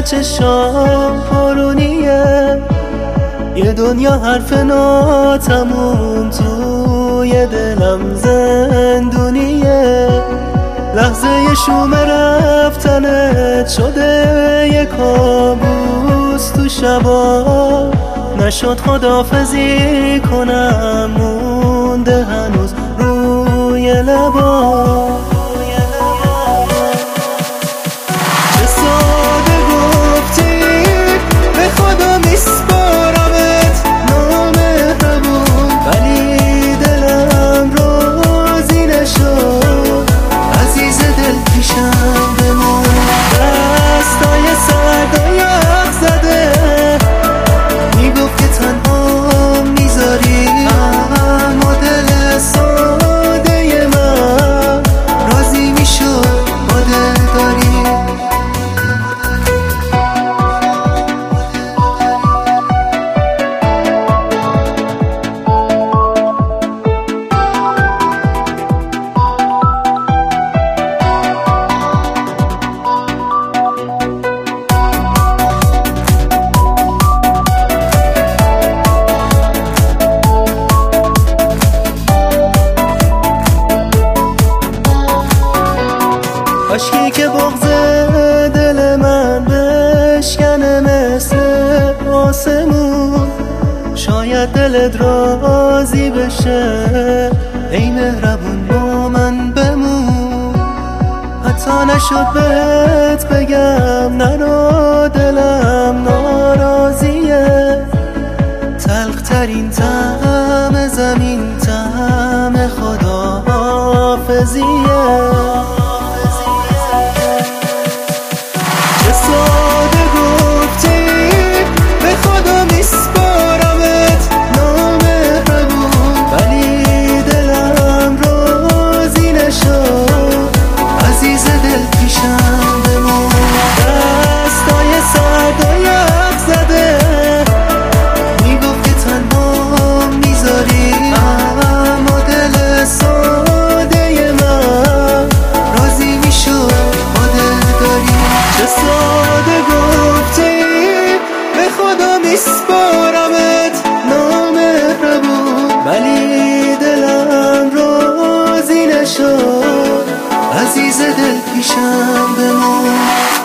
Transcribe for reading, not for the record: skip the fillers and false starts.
چشام پرونیه، یه دنیا حرف ناتموم توی دلم زندونیه. لحظه شوم رفتنت شده یه کابوس تو شبا، نشد خداحافظی کنم مونده هنوز روی لبا. چه ساده گفتی به خدا میسپارمت نامهربون، ولی دلم راضی نشد عزیز دل پیشم بمون. دستای سرد و یخ زده میگفت که تنها میذاری، اما دل ساده من راضی میشد با دلداری. عشقی که بغض دل من بشکنه مثل آسمون، شاید دلت راضی بشه ای مهربون با من بمون. حتی نشد بهت بگم نرو دلم ناراضیه، تلخ ترین طعم زمین طعم خداحافظیه. چه ساده گفتی به خدا میسپارمت نامهربون، ولی دلم راضی نشد عزیز دل پیشم بمون. دستای سرد و یخ زده میگفت که تنها میذاری، اما دل ساده من راضی میشد با دلداری. چه ساده گفتی به خدا میسپارمت نامهربون، ولی دلم راضی نشد عزیز دل پیشم بمون.